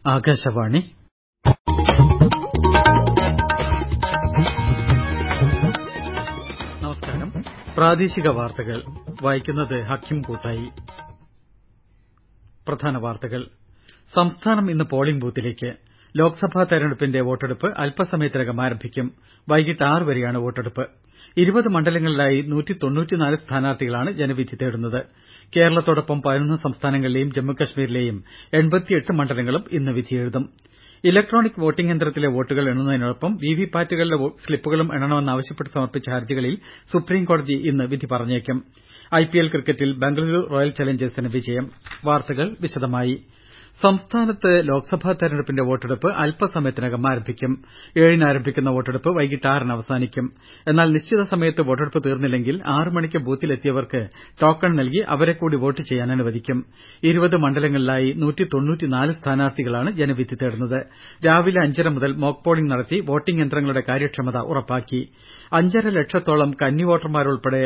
ആകാശവാണി. നമസ്കാരം. പ്രാദേശിക വാർത്തകൾ വായിക്കുന്നത് ഹക്കിം കൂട്ടായി. പ്രധാന വാർത്തകൾ. സംസ്ഥാനം ഇന്ന് പോളിംഗ് ബൂത്തിലേക്ക്. ലോക്സഭാ തെരഞ്ഞെടുപ്പിന്റെ വോട്ടെടുപ്പ് അല്പസമയത്തിനകം ആരംഭിക്കും. വൈകിട്ട് 6 വരെയാണ് വോട്ടെടുപ്പ്. 20 മണ്ഡലങ്ങളിലായി 194 സ്ഥാനാർത്ഥികളാണ് ജനവിധി തേടുന്നത്. കേരളത്തോടൊപ്പം 11 സംസ്ഥാനങ്ങളിലെയും ജമ്മുകശ്മീരിലെയും 88 മണ്ഡലങ്ങളും ഇന്ന് വിധിയെഴുതും. ഇലക്ട്രോണിക് വോട്ടിംഗ് യന്ത്രത്തിലെ വോട്ടുകൾ എണ്ണുന്നതിനോടൊപ്പം വിവിപാറ്റുകളിലെ സ്ലിപ്പുകളും എണ്ണണമെന്നാവശ്യപ്പെട്ട് സമർപ്പിച്ച ഹർജികളിൽ സുപ്രീംകോടതി ഇന്ന് വിധി പറഞ്ഞേക്കും. IPL ക്രിക്കറ്റിൽ ബംഗളൂരു റോയൽ ചലഞ്ചേഴ്സിന് വിജയം. വാർത്തകൾ വിശദമായി. സംസ്ഥാനത്ത് ലോക്സഭാ തെരഞ്ഞെടുപ്പിന്റെ വോട്ടെടുപ്പ് അല്പസമയത്തിനകം ആരംഭിക്കും. 7-ന് ആരംഭിക്കുന്ന വോട്ടെടുപ്പ് വൈകിട്ട് 6-ന് അവസാനിക്കും. എന്നാൽ നിശ്ചിത സമയത്ത് വോട്ടെടുപ്പ് തീർന്നില്ലെങ്കിൽ 6 മണിക്ക് ബൂത്തിലെത്തിയവർക്ക് ടോക്കൺ നൽകി അവരെ കൂടി വോട്ട് ചെയ്യാൻ അനുവദിക്കും. 20 മണ്ഡലങ്ങളിലായി 194 സ്ഥാനാർത്ഥികളാണ് ജനവിധി തേടുന്നത്. രാവിലെ 5:30 മുതൽ മോക്ക് പോളിംഗ് നടത്തി വോട്ടിംഗ് യന്ത്രങ്ങളുടെ കാര്യക്ഷമത ഉറപ്പാക്കി. 5.5 ലക്ഷത്തോളം കന്നി വോട്ടർമാരുൾപ്പെടെ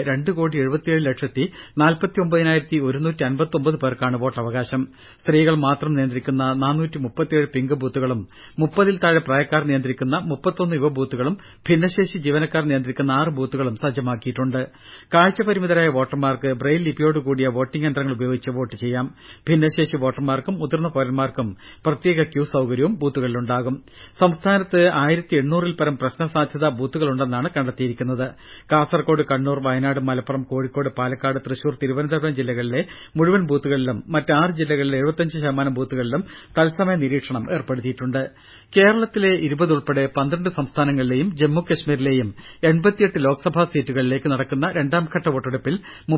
2,74,49,159 പേർക്കാണ് വോട്ടവകാശം. സ്ത്രീകൾ മാത്രം നിയന്ത്രിക്കുന്ന 437 പിങ്ക് ബൂത്തുകളും 30-ൽ താഴെ പ്രായക്കാർ നിയന്ത്രിക്കുന്ന 31 യുവ ബൂത്തുകളും ഭിന്നശേഷി ജീവനക്കാർ നിയന്ത്രിക്കുന്ന 6 ബൂത്തുകളും സജ്ജമാക്കിയിട്ടുണ്ട്. കാഴ്ചപരിമിതരായ വോട്ടർമാർക്ക് ബ്രെയിൽ ലിപിയോടുകൂടിയ വോട്ടിംഗ് യന്ത്രങ്ങൾ ഉപയോഗിച്ച് വോട്ട് ചെയ്യാം. ഭിന്നശേഷി വോട്ടർമാർക്കും മുതിർന്ന പൌരന്മാർക്കും പ്രത്യേക ക്യൂ സൌകര്യവും ബൂത്തുകളിലുണ്ടാകും. സംസ്ഥാനത്ത് 1800-ൽ പരം പ്രശ്നസാധ്യതാ ബൂത്തുകളുണ്ടെന്നാണ് കണ്ടെത്തിയിരിക്കുന്നത്. കാസർകോട്, കണ്ണൂർ, വയനാട്, മലപ്പുറം, കോഴിക്കോട്, പാലക്കാട്, തൃശൂർ, തിരുവനന്തപുരം ജില്ലകളിലെ മുഴുവൻ ബൂത്തുകളിലും മറ്റ് 6 ജില്ലകളിലെ 75% ബൂത്തുകളിലും തത്സമയ നിരീക്ഷണം ഏർപ്പെടുത്തിയിട്ടുണ്ട്. കേരളത്തിലെ 20 ഉൾപ്പെടെ 12 സംസ്ഥാനങ്ങളിലെയും ജമ്മുകശ്മീരിലെയും 88 ലോക്സഭാ സീറ്റുകളിലേക്ക് നടക്കുന്ന രണ്ടാംഘട്ട വോട്ടെടുപ്പിൽ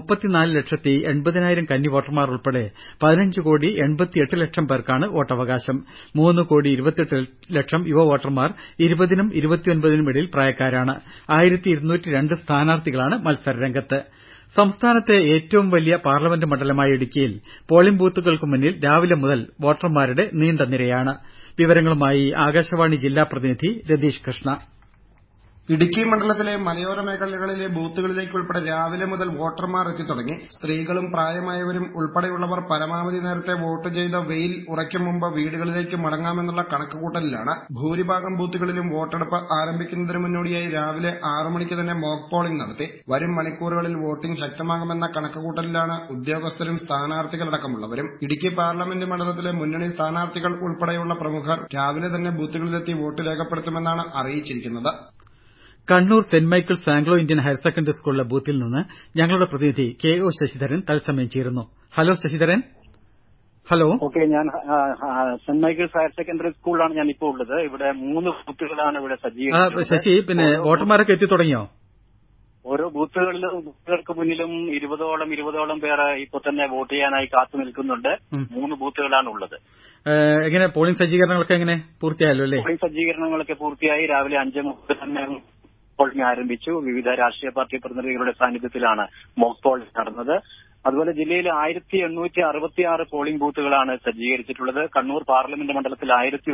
34,80,000 കന്നി വോട്ടർമാർ ഉൾപ്പെടെ 15,88,00,000 പേർക്കാണ് വോട്ടവകാശം. 3,28,00,000 യുവ വോട്ടർമാർ 20-നും 29-നും ഇടയിൽ പ്രായക്കാരാണ്. 1,202 സ്ഥാനാർത്ഥികളാണ് മത്സരരംഗത്ത്. സംസ്ഥാനത്തെ ഏറ്റവും വലിയ പാർലമെന്റ് മണ്ഡലമായ ഇടുക്കിയിൽ പോളിംഗ് ബൂത്തുകൾക്ക് മുന്നിൽ രാവിലെ മുതൽ വോട്ടർമാരുടെ നീണ്ട നിരയാണ്. വിവരങ്ങളുമായി ആകാശവാണി ജില്ലാ പ്രതിനിധി രതീഷ് കൃഷ്ണ. ഇടുക്കി മണ്ഡലത്തിലെ മലയോര മേഖലകളിലെ ബൂത്തുകളിലേക്കുൾപ്പെടെ രാവിലെ മുതൽ വോട്ടർമാർ എത്തിത്തുടങ്ങി. സ്ത്രീകളും പ്രായമായവരും ഉൾപ്പെടെയുള്ളവർ പരമാവധി നേരത്തെ വോട്ട് ചെയ്ത വെയിൽ ഉറയ്ക്കും മുമ്പ് വീടുകളിലേക്ക് മടങ്ങാമെന്നുള്ള കണക്കുകൂട്ടലിലാണ്. ഭൂരിഭാഗം ബൂത്തുകളിലും വോട്ടെടുപ്പ് ആരംഭിക്കുന്നതിന് മുന്നോടിയായി രാവിലെ 6 മണിക്ക് തന്നെ മോക്ക് പോളിംഗ് നടത്തി. വരും മണിക്കൂറുകളിൽ വോട്ടിംഗ് ശക്തമാകുമെന്ന കണക്കുകൂട്ടലിലാണ് ഉദ്യോഗസ്ഥരും സ്ഥാനാർത്ഥികളടക്കമുള്ളവരും. ഇടുക്കി പാർലമെന്റ് മണ്ഡലത്തിലെ മുന്നണി സ്ഥാനാർത്ഥികൾ ഉൾപ്പെടെയുള്ള പ്രമുഖർ രാവിലെ തന്നെ ബൂത്തുകളിലെത്തി വോട്ട് രേഖപ്പെടുത്തുമെന്നാണ് അറിയിച്ചിരിക്കുന്നത്. Kannur saint Michael's Anglo Indian higher secondary സ്കൂളിലെ ബൂത്തിൽ നിന്ന് ഞങ്ങളുടെ പ്രതിനിധി KO ശശിധരൻ തത്സമയം ചേരുന്നു. ഹലോ ശശിധരൻ. ഹലോ. ഓക്കെ, ഞാൻ സെന്റ് മൈക്കിൾസ് ഹയർ സെക്കൻഡറി സ്കൂളിലാണ് ഞാൻ ഇപ്പോൾ ഉള്ളത്. ഇവിടെ 3 ബൂത്തുകളാണ് ഇവിടെ സജ്ജീകരിച്ചിട്ടുള്ളത്. ശശി, പിന്നെ വോട്ടർമാരൊക്കെ എത്തി തുടങ്ങിയോ? ഓരോ ബൂത്തുകൾക്ക് മുന്നിലും 20ഓളം പേർ ഇപ്പൊ തന്നെ വോട്ട് ചെയ്യാനായി കാത്തു നിൽക്കുന്നുണ്ട്. 3 ബൂത്തുകളാണ് ഉള്ളത്. എങ്ങനെ പോളിംഗ് സജ്ജീകരണങ്ങളൊക്കെ എങ്ങനെ പൂർത്തിയായല്ലോ അല്ലേ? പോളിംഗ് സജ്ജീകരണങ്ങളൊക്കെ പൂർത്തിയായി. രാവിലെ 5 മുതൽ തന്നെ പോളിംഗ് ആരംഭിച്ചു. വിവിധ രാഷ്ട്രീയ പാർട്ടി പ്രതിനിധികളുടെ സാന്നിധ്യത്തിലാണ് മോക്ക് പോളിംഗ് നടന്നത്. അതുപോലെ ജില്ലയിൽ 1866 പോളിംഗ് ബൂത്തുകളാണ് സജ്ജീകരിച്ചിട്ടുള്ളത്. കണ്ണൂർ പാർലമെന്റ് മണ്ഡലത്തിൽ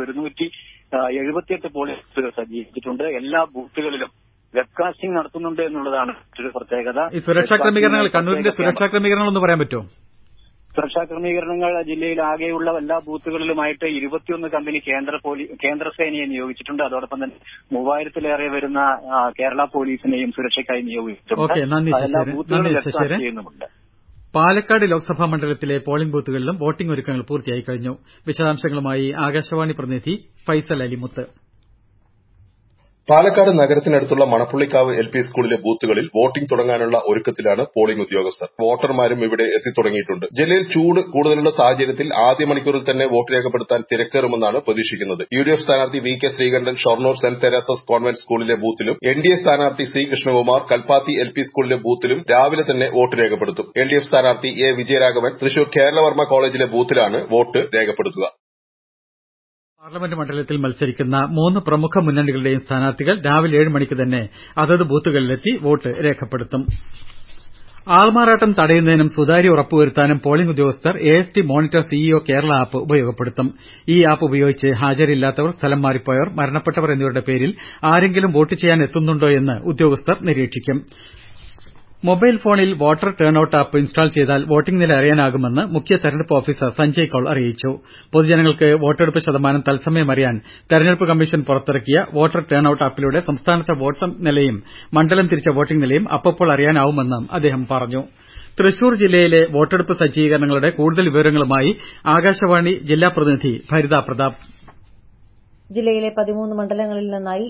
1178 പോളിംഗ് ബൂത്തുകൾ സജ്ജീകരിച്ചിട്ടുണ്ട്. എല്ലാ ബൂത്തുകളിലും വെബ്കാസ്റ്റിംഗ് നടത്തുന്നുണ്ട് എന്നുള്ളതാണ് മറ്റൊരു പ്രത്യേകത. ഈ സുരക്ഷാ ക്രമീകരണങ്ങൾ, കണ്ണൂരിന്റെ സുരക്ഷാ ക്രമീകരണങ്ങൾ ഒന്ന് പറയാൻ പറ്റുമോ? സുരക്ഷാ ക്രമീകരണങ്ങൾ ജില്ലയിൽ ആകെയുള്ള എല്ലാ ബൂത്തുകളിലുമായിട്ട് 21 കമ്പനി കേന്ദ്രസേനയെ നിയോഗിച്ചിട്ടുണ്ട്. അതോടൊപ്പം തന്നെ 3000-ലേറെ വരുന്ന കേരള പോലീസിനെയും സുരക്ഷയ്ക്കായി നിയോഗിച്ചിട്ടുണ്ട്. എല്ലാ ബൂത്തുകളും വെബ്കാസ്റ്റ് ചെയ്യുന്നുമുണ്ട്. പാലക്കാട് ലോക്സഭാ മണ്ഡലത്തിലെ പോളിംഗ് ബൂത്തുകളിലും വോട്ടിംഗ് ഒരുക്കങ്ങൾ പൂർത്തിയായി കഴിഞ്ഞു. വിശദാംശങ്ങളുമായി ആകാശവാണി പ്രതിനിധി ഫൈസൽ അലിമുത്ത്. പാലക്കാട് നഗരത്തിനടുത്തുള്ള മണപ്പുള്ളിക്കാവ് LP സ്കൂളിലെ ബൂത്തുകളിൽ വോട്ടിംഗ് തുടങ്ങാനുള്ള ഒരുക്കത്തിലാണ് പോളിംഗ് ഉദ്യോഗസ്ഥർ. വോട്ടർമാരും ഇവിടെ എത്തിത്തുടങ്ങിയിട്ടുണ്ട്. ജില്ലയിൽ ചൂട് കൂടുതലുള്ള സാഹചര്യത്തിൽ ആദ്യ മണിക്കൂറിൽ തന്നെ വോട്ട് രേഖപ്പെടുത്താൻ തിരക്കേറുമെന്നാണ് പ്രതീക്ഷിക്കുന്നത്. UDF സ്ഥാനാർത്ഥി VK Sreekandan Shoranur saint Teresa's convent സ്കൂളിലെ ബൂത്തിലും NDA സ്ഥാനാർത്ഥി C കൃഷ്ണകുമാർ കൽപ്പാത്തി LP സ്കൂളിലെ ബൂത്തിലും രാവിലെ തന്നെ വോട്ട് രേഖപ്പെടുത്തും. LDF സ്ഥാനാർത്ഥി A വിജയരാഘവൻ തൃശൂർ കേരളവർമ്മ കോളേജിലെ ബൂത്തിലാണ് വോട്ട് രേഖപ്പെടുത്തുക. പാർലമെന്റ് മണ്ഡലത്തിൽ മത്സരിക്കുന്ന 3 പ്രമുഖ മുന്നണികളുടെയും സ്ഥാനാർത്ഥികൾ രാവിലെ 7 മണിക്ക് തന്നെ അതത് ബൂത്തുകളിലെത്തി വോട്ട് രേഖപ്പെടുത്തും. ആൾമാറാട്ടം തടയുന്നതിനും സുതാര്യം ഉറപ്പുവരുത്താനും പോളിംഗ് ഉദ്യോഗസ്ഥർ AST monitor CEO Kerala app ഉപയോഗപ്പെടുത്തും. ഈ ആപ്പ് ഉപയോഗിച്ച് ഹാജരില്ലാത്തവർ, സ്ഥലം മാറിപ്പോയവർ, മരണപ്പെട്ടവർ എന്നിവരുടെ പേരിൽ ആരെങ്കിലും വോട്ട് ചെയ്യാൻ എത്തുന്നുണ്ടോ എന്ന് ഉദ്യോഗസ്ഥർ നിരീക്ഷിക്കും. മൊബൈൽ ഫോണിൽ voter turnout app install ചെയ്താൽ വോട്ടിംഗ് നില അറിയാനാകുമെന്ന് മുഖ്യ തെരഞ്ഞെടുപ്പ് ഓഫീസർ സഞ്ജയ് കൌൾ അറിയിച്ചു. പൊതുജനങ്ങൾക്ക് വോട്ടെടുപ്പ് ശതമാനം തത്സമയം അറിയാൻ തെരഞ്ഞെടുപ്പ് കമ്മീഷൻ പുറത്തിറക്കിയ വോട്ടർ ടേൺ ഔട്ട് ആപ്പിലൂടെ സംസ്ഥാനത്തെ വോട്ടിംഗ് നിലയും മണ്ഡലം തിരിച്ച വോട്ടിംഗ് നിലയും അപ്പോൾ അറിയാനാവുമെന്നും അദ്ദേഹം പറഞ്ഞു. തൃശൂർ ജില്ലയിലെ വോട്ടെടുപ്പ് സജ്ജീകരണങ്ങളുടെ കൂടുതൽ വിവരങ്ങളുമായി ആകാശവാണി ജില്ലാ പ്രതിനിധി ഭരിത പ്രതാപ്. ജില്ലയിലെ 13 മണ്ഡലങ്ങളിൽ നിന്നായി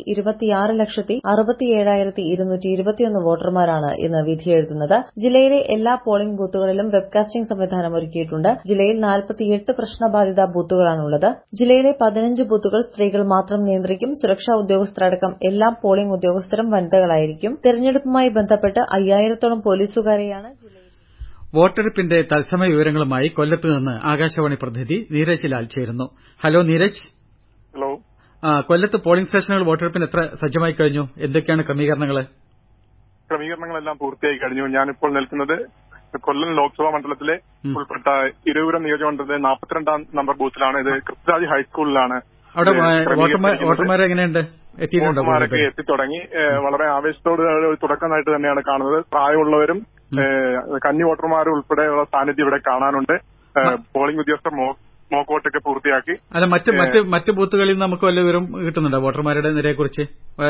26,67,221 വോട്ടർമാരാണ് ഇന്ന് വിധിയെഴുതുന്നത്. ജില്ലയിലെ എല്ലാ പോളിംഗ് ബൂത്തുകളിലും വെബ്കാസ്റ്റിംഗ് സംവിധാനം ഒരുക്കിയിട്ടുണ്ട്. ജില്ലയിൽ 48 പ്രശ്നബാധിത ബൂത്തുകളാണുള്ളത്. ജില്ലയിലെ 15 ബൂത്തുകൾ സ്ത്രീകൾ മാത്രം നിയന്ത്രിക്കും. സുരക്ഷാ ഉദ്യോഗസ്ഥരടക്കം എല്ലാ പോളിംഗ് ഉദ്യോഗസ്ഥരും വനിതകളായിരിക്കും. തെരഞ്ഞെടുപ്പുമായി ബന്ധപ്പെട്ട് 5000-ത്തോളം പോലീസുകാരെയാണ് ജില്ലയിൽ. വോട്ടെടുപ്പിന്റെ തത്സമയ വിവരങ്ങളുമായി കൊല്ലത്ത് നിന്ന് ആകാശവാണി പ്രതിനിധി നീരജ് ലാൽ ചേരുന്നു. ഹലോ നീരജ്. ഹലോ. കൊല്ലത്ത് പോളിംഗ് സ്റ്റേഷനുകൾ വോട്ടെടുപ്പിന് എത്ര സജ്ജമായി കഴിഞ്ഞു? എന്തൊക്കെയാണ് ക്രമീകരണങ്ങൾ? ക്രമീകരണങ്ങളെല്ലാം പൂർത്തിയായി കഴിഞ്ഞു. ഞാനിപ്പോൾ നിൽക്കുന്നത് കൊല്ലം ലോക്സഭാ മണ്ഡലത്തിലെ ഉൾപ്പെട്ട ഇരവിപുരം നിയോജകമണ്ഡലത്തിലെ 42-ാം നമ്പർ ബൂത്തിലാണ്. ഇത് ക്രിസ്തുരാജ് ഹൈസ്കൂളിലാണ്. അവിടെ വോട്ടർമാരെ എങ്ങനെയുണ്ട്? വോട്ടർമാരൊക്കെ എത്തിത്തുടങ്ങി. വളരെ ആവേശത്തോട് തുടക്കമായിട്ട് തന്നെയാണ് കാണുന്നത്. പ്രായമുള്ളവരും കന്നി വോട്ടർമാരും ഉൾപ്പെടെയുള്ള സാന്നിധ്യം ഇവിടെ കാണാനുണ്ട്. പോളിംഗ് ഉദ്യോഗസ്ഥർ മോക്ക് വോട്ടൊക്കെ പൂർത്തിയാക്കി. അല്ല, മറ്റ് ബൂത്തുകളിൽ നമുക്ക് വല്ല വിവരം കിട്ടുന്നുണ്ടോ വോട്ടർമാരുടെ നിരയെക്കുറിച്ച്?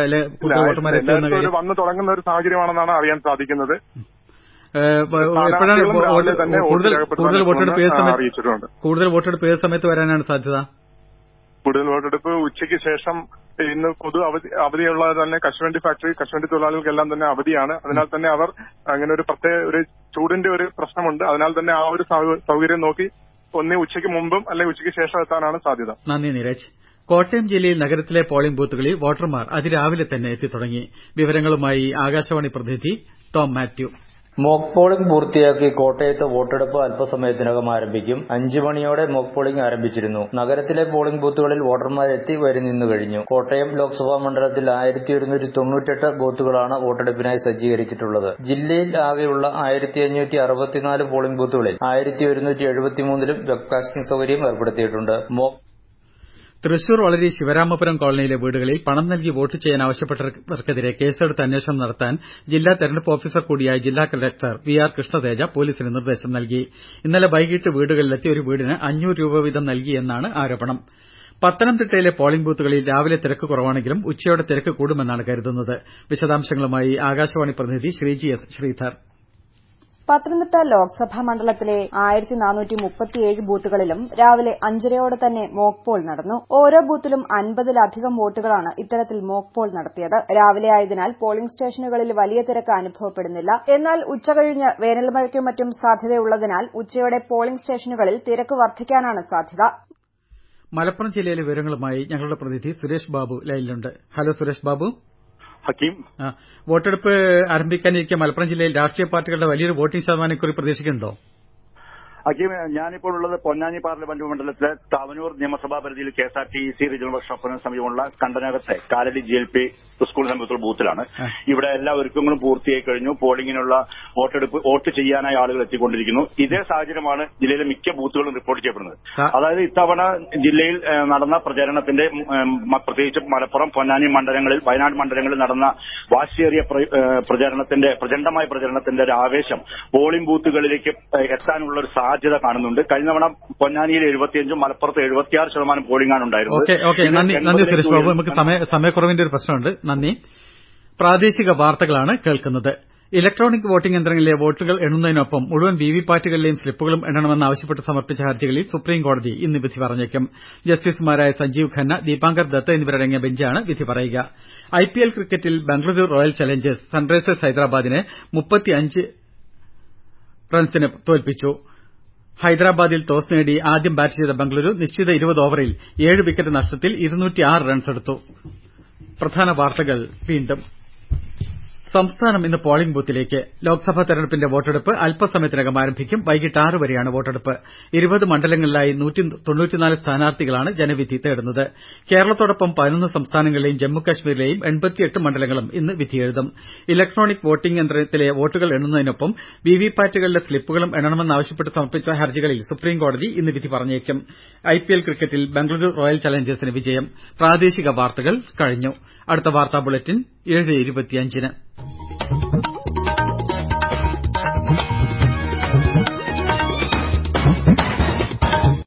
വന്നു തുടങ്ങുന്ന ഒരു സാഹചര്യമാണെന്നാണ് അറിയാൻ സാധിക്കുന്നത്. കൂടുതൽ വോട്ടെടുപ്പ് ഏത് സമയത്ത് വരാനാണ് സാധ്യത? കൂടുതൽ വോട്ടെടുപ്പ് ഉച്ചയ്ക്ക് ശേഷം. ഇന്ന് പൊതു അവധിയുള്ള തന്നെ കശുവണ്ടി തൊഴിലാളികൾക്കെല്ലാം തന്നെ അവധിയാണ്. അതിനാൽ തന്നെ അവർ അങ്ങനെ ഒരു പ്രത്യേക ഒരു ചൂടിന്റെ ഒരു പ്രശ്നമുണ്ട്. അതിനാൽ തന്നെ ആ ഒരു സൗകര്യം നോക്കി ഒന്നേ ഉച്ചയ്ക്ക് മുമ്പും അല്ലെങ്കിൽ ഉച്ചയ്ക്ക് ശേഷം എത്താനാണ് സാധ്യത. നന്ദി നീരജ്. കോട്ടയം ജില്ലയിൽ നഗരത്തിലെ പോളിംഗ് ബൂത്തുകളിൽ വോട്ടർമാർ അതിരാവിലെ തന്നെ എത്തിത്തുടങ്ങി. വിവരങ്ങളുമായി ആകാശവാണി പ്രതിനിധി ടോം മാത്യു. മോക്ക് പോളിംഗ് പൂർത്തിയാക്കി കോട്ടയത്ത് വോട്ടെടുപ്പ് അല്പസമയത്തിനകം ആരംഭിക്കും. 5 മണിയോടെ മോക്ക് പോളിംഗ് ആരംഭിച്ചിരുന്നു. നഗരത്തിലെ പോളിംഗ് ബൂത്തുകളിൽ വോട്ടർമാർ എത്തി നിന്നു കഴിഞ്ഞു. കോട്ടയം ലോക്സഭാ മണ്ഡലത്തിൽ 1198 ബൂത്തുകളാണ് വോട്ടെടുപ്പിനായി സജ്ജീകരിച്ചിട്ടുള്ളത്. ജില്ലയിൽ ആകെയുള്ള 1564 പോളിംഗ് ബൂത്തുകളിൽ 1173ലും വെബ്കാസ്റ്റിംഗ് സൌകര്യം ഏർപ്പെടുത്തിയിട്ടുണ്ട്. തൃശൂർ വളരി ശിവരാമപുരം കോളനിയിലെ വീടുകളിൽ പണം നൽകി വോട്ട് ചെയ്യാൻ ആവശ്യപ്പെട്ടവർക്കെതിരെ കേസെടുത്ത് അന്വേഷണം നടത്താൻ ജില്ലാ തെരഞ്ഞെടുപ്പ് ഓഫീസർ കൂടിയായ ജില്ലാ കലക്ടർ വി.ആർ. കൃഷ്ണതേജ പോലീസിന് നിർദ്ദേശം നൽകി. ഇന്നലെ വൈകിട്ട് വീടുകളിലെത്തി ഒരു വീടിന് 500 രൂപ വീതം നൽകിയെന്നാണ് ആരോപണം. പത്തനംതിട്ടയിലെ പോളിംഗ് ബൂത്തുകളിൽ രാവിലെ തിരക്ക് കുറവാണെങ്കിലും ഉച്ചയോടെ തിരക്ക് കൂടുമെന്നാണ് കരുതുന്നത്. വിശദാംശങ്ങളുമായി ആകാശവാണി പ്രതിനിധി ശ്രീജി എസ് ശ്രീധർ. പത്തനംതിട്ട ലോക്സഭാ മണ്ഡലത്തിലെ 1437 ബൂത്തുകളിലും രാവിലെ 5:30 തന്നെ മോക്ക് പോൾ നടന്നു. ഓരോ ബൂത്തിലും 50-ലധികം വോട്ടുകളാണ് ഇത്തരത്തിൽ മോക്ക് പോൾ നടത്തിയത്. രാവിലെ ആയതിനാൽ പോളിംഗ് സ്റ്റേഷനുകളിൽ വലിയ തിരക്ക് അനുഭവപ്പെടുന്നില്ല. എന്നാൽ ഉച്ചകഴിഞ്ഞ് വേനൽമഴയ്ക്കും മറ്റും സാധ്യതയുള്ളതിനാൽ ഉച്ചയോടെ പോളിംഗ് സ്റ്റേഷനുകളിൽ തിരക്ക് വർദ്ധിക്കാനാണ് സാധ്യത. മലപ്പുറം ജില്ലയിലെ വിവരങ്ങളുമായി ഞങ്ങളുടെ പ്രതിനിധി സുരേഷ് ബാബു ലൈനിലുണ്ട്. ഹലോ സുരേഷ് ബാബു. ഹക്കീം. വോട്ടെടുപ്പ് ആരംഭിക്കാനിരിക്കെ മലപ്പുറം ജില്ലയിൽ രാഷ്ട്രീയ പാർട്ടികളുടെ വലിയൊരു വോട്ടിംഗ് ശതമാനം ഇക്കുറി പ്രതീക്ഷിക്കുന്നുണ്ടോ? ഹക്കീം, ഞാനിപ്പോൾ ഉള്ളത് പൊന്നാനി പാർലമെന്റ് മണ്ഡലത്തിലെ താവനൂർ നിയമസഭാ പരിധിയിൽ KSRTC റീജിയണൽ വർക്ക്ഷോപ്പിന് സമീപമുള്ള കണ്ടനകത്തെ കാലടി GLP സ്കൂൾ സമീപത്തുള്ള ബൂത്തിലാണ്. ഇവിടെ എല്ലാ ഒരുക്കങ്ങളും പൂർത്തിയായി കഴിഞ്ഞു. പോളിംഗിനുള്ള വോട്ട് ചെയ്യാനായി ആളുകൾ എത്തിക്കൊണ്ടിരിക്കുന്നു. ഇതേ സാഹചര്യമാണ് ജില്ലയിലെ മിക്ക ബൂത്തുകളും റിപ്പോർട്ട് ചെയ്യപ്പെടുന്നത്. അതായത് ഇത്തവണ ജില്ലയിൽ നടന്ന പ്രചാരണത്തിന്റെ പ്രത്യേകിച്ച് മലപ്പുറം, പൊന്നാനി മണ്ഡലങ്ങളിൽ, വയനാട് മണ്ഡലങ്ങളിൽ നടന്ന വാശിയേറിയ പ്രചണ്ഡമായ പ്രചരണത്തിന്റെ ഒരു ആവേശം പോളിംഗ് ബൂത്തുകളിലേക്ക് എത്താനുള്ള ഒരു സാധ്യത കാണുന്നുണ്ട്. കഴിഞ്ഞ തവണ പൊന്നാനിയിൽ 75, മലപ്പുറത്ത് 76% പോളിംഗ് ആണ് ഉണ്ടായിരുന്നത്. നന്ദി സുരേഷ് ബാബു. നമുക്ക് സമയക്കുറവിന്റെ ഒരു പ്രശ്നമുണ്ട്. നന്ദി. പ്രാദേശിക വാർത്തകളാണ് കേൾക്കുന്നത്. ഇലക്ട്രോണിക് വോട്ടിംഗ് യന്ത്രങ്ങളിലെ വോട്ടുകൾ എണ്ണുന്നതിനൊപ്പം മുഴുവൻ വിവിപാറ്റുകളിലെയും സ്ലിപ്പുകളും എണ്ണണമെന്നാവശ്യപ്പെട്ട് സമർപ്പിച്ച ഹർജികളിൽ സുപ്രീംകോടതി ഇന്ന് വിധി പറഞ്ഞേക്കും. ജസ്റ്റിസുമാരായ സഞ്ജീവ് ഖന്ന, ദീപാങ്കർ ദത്ത് എന്നിവരടങ്ങിയ ബെഞ്ചാണ് വിധി പറയുക. IPL ക്രിക്കറ്റിൽ ബംഗളൂരു റോയൽ ചലഞ്ചേഴ്സ് സൺറൈസേഴ്സ് ഹൈദരാബാദിനെ 35 റൺസിന് തോൽപ്പിച്ചു. ഹൈദരാബാദിൽ ടോസ് നേടി ആദ്യം ബാറ്റ് ചെയ്ത ബംഗളൂരു നിശ്ചിത 20 ഓവറിൽ 7 വിക്കറ്റ് നഷ്ടത്തിൽ 206 റൺസെടുത്തു. പ്രധാന വാർത്തകൾ വീണ്ടും. സംസ്ഥാനം ഇന്ന് പോളിംഗ് ബൂത്തിലേക്ക്. ലോക്സഭാ തെരഞ്ഞെടുപ്പിന്റെ വോട്ടെടുപ്പ് അല്പസമയത്തിനകം ആരംഭിക്കും. വൈകിട്ട് 6 വരെയാണ് വോട്ടെടുപ്പ്. 20 മണ്ഡലങ്ങളിലായി 194 സ്ഥാനാർത്ഥികളാണ് ജനവിധി തേടുന്നത്. കേരളത്തോടൊപ്പം 11 സംസ്ഥാനങ്ങളിലെയും ജമ്മുകശ്മീരിലെയും 88 മണ്ഡലങ്ങളും ഇന്ന് വിധിയെഴുതും. ഇലക്ട്രോണിക് വോട്ടിംഗ് യന്ത്രത്തിലെ വോട്ടുകൾ എണ്ണുന്നതിനൊപ്പം വിവിപാറ്റുകളിലെ സ്ലിപ്പുകളും എണ്ണണമെന്നാവശ്യപ്പെട്ട് സമർപ്പിച്ച ഹർജികളിൽ സുപ്രീംകോടതി ഇന്ന് വിധി പറഞ്ഞേക്കും. IPL ക്രിക്കറ്റിൽ ബംഗളൂരു റോയൽ ചലഞ്ചേഴ്സിന് വിജയം. പ്രാദേശിക വാർത്തകൾ കഴിഞ്ഞു. അടുത്ത വാർത്താ ബുള്ളറ്റിൻ 7:25-ന്.